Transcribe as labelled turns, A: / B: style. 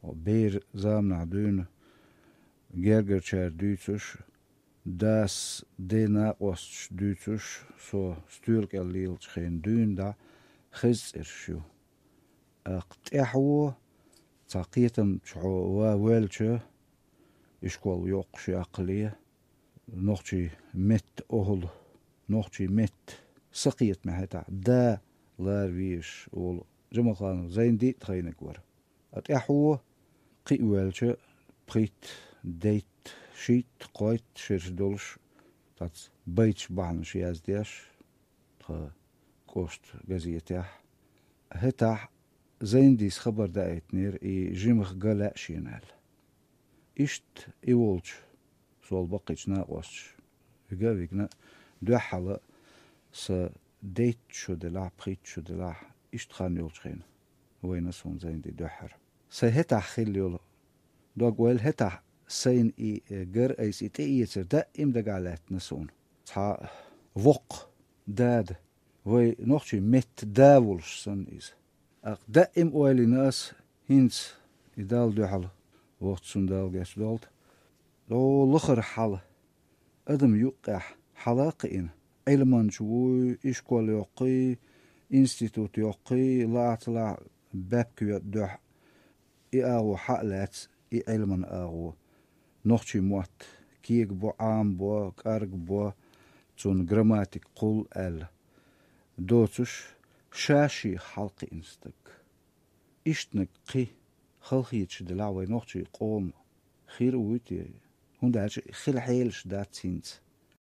A: بير زامنا دون جرجر دوتش داس دينا وستش دوتش سو ستورك الليل تخين دون دا خز إرشو اقتحو تاقيتم تشعو ووالشو إشكول يوقشي أقلية نوخشي مت أهل نوخشي مت سقيت مهتا دا لار ويش أول جمخان زين دي تخينك ور أتحو قي والشو بريت ديت شيت قويت شيرش دولش تاتس بيتش بعنش يازديش تخ كوست جزيتيح هتاح زين ديس خبر دايت نير اي جيمخ قلاء شينال اشت اي ولش سوال بقيتش ناقوش يقاويقنا دو حالا س ديت شو دلاح بريت شو دلاح اشت خان يولش خين وين سون زين دي دوحر سي هتاح خيل يول دوغ ويل هتاح سين اي جر ايس اي تيتر دا ام دقالات نسون تا وق داد وي نوخشي مت داولش سن إز دا ام اويلي ناس هينس إدال دو حل وقت سندال جاس دولت لو لخر حل أدم يقح حلاقين علمان شوي إشكول يقي إنستيتوت يقي لا طلع بابكيو دوح إي أغو حقلات إي علمان أغو نوخشي موات كيك بو عام بو كارك بو تون جراماتيك قول ال دوتش شاشي حلقي انستك اشتنك قي خلقيتش دلاوي نوخشي قوم خير ويتي هون داش خيل حيلش دات سينت